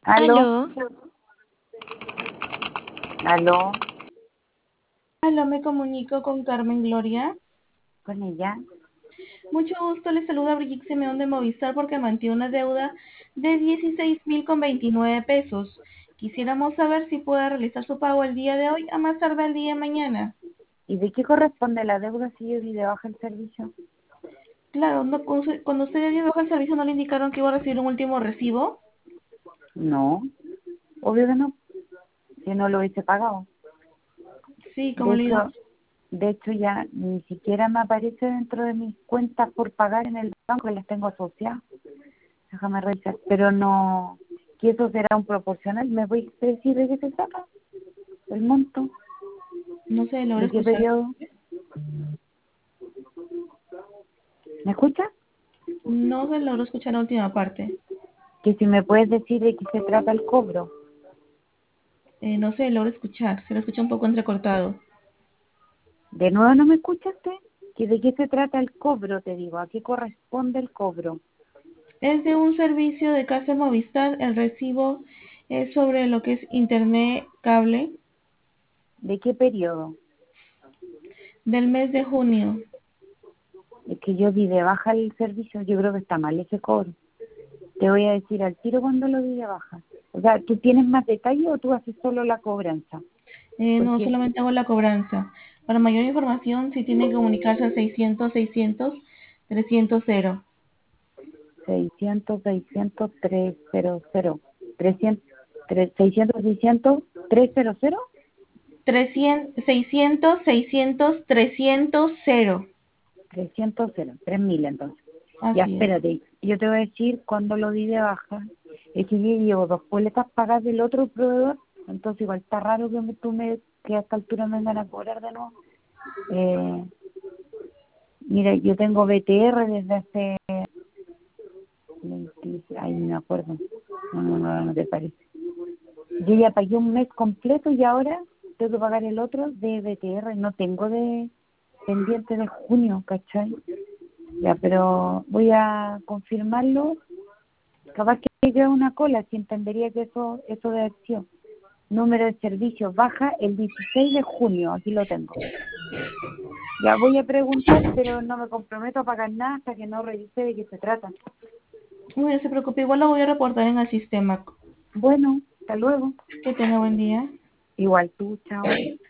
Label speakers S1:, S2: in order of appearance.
S1: Aló,
S2: Aló,
S1: aló,
S2: aló, me comunico con Carmen Gloria.
S1: con ella.
S2: Mucho gusto, le saluda Brigitte Simeón de Movistar porque mantiene una deuda de 16.029 pesos. Quisiéramos saber si puede realizar su pago el día de hoy, a más tardar el día de mañana.
S1: ¿Y de qué corresponde la deuda si yo di de baja el servicio?
S2: Claro, no, cuando usted dio baja el servicio, ¿no le indicaron que iba a recibir un último recibo?
S1: No, obvio que no, si no lo hubiese pagado.
S2: Sí,
S1: De
S2: como le digo.
S1: hecho, de hecho ya ni siquiera me aparece dentro de mis cuentas por pagar en el banco, que las tengo asociadas. Déjame revisar, pero no, que eso será un proporcional. ¿Me voy a decir de qué se trata? ¿El monto?
S2: No se logra
S1: ¿De qué
S2: escuchar.
S1: periodo? ¿Me escuchas?
S2: No se logró escuchar la última parte.
S1: Que si me puedes decir de qué se trata el cobro.
S2: No se logra escuchar, se lo escucha un poco entrecortado.
S1: ¿De nuevo no me escuchaste? ¿Que de qué se trata el cobro, te digo? ¿A qué corresponde el cobro?
S2: Es de un servicio de Casa Movistar. El recibo es sobre lo que es internet cable
S1: ¿De qué periodo?
S2: del mes de junio.
S1: Es que yo di de baja el servicio, yo creo que está mal ese cobro. Te voy a decir al tiro cuando lo di de baja. O sea, ¿tú tienes más detalle o tú haces solo la cobranza?
S2: No
S1: Porque
S2: solamente hago la cobranza. Para mayor información, si tiene que comunicarse al 600
S1: 600, 600, 300, 300, 600, 600, 300,
S2: 300,
S1: 300, 3.000 entonces. Ya,
S2: Así es.
S1: espérate, yo te voy a decir cuándo lo di de baja. Es que yo llevo dos boletas pagadas del otro proveedor, entonces igual está raro que que a esta altura me vengan a cobrar de nuevo. Eh, Mira, yo tengo BTR desde hace 20, ay, no me acuerdo. No, no, no, no te parece. Yo ya pagué un mes completo y ahora tengo que pagar el otro de BTR. No tengo de pendiente de junio, ¿cachai? Ya, pero voy a confirmarlo. Capaz que queda una cola, si entendería que eso de acción. Número de servicio baja el 16 de junio, aquí lo tengo. Ya voy a preguntar, pero no me comprometo a pagar nada hasta que no revise de qué se trata.
S2: No se preocupe, igual lo voy a reportar en el sistema.
S1: Bueno, hasta luego.
S2: Que tenga buen día.
S1: Igual tú, chao.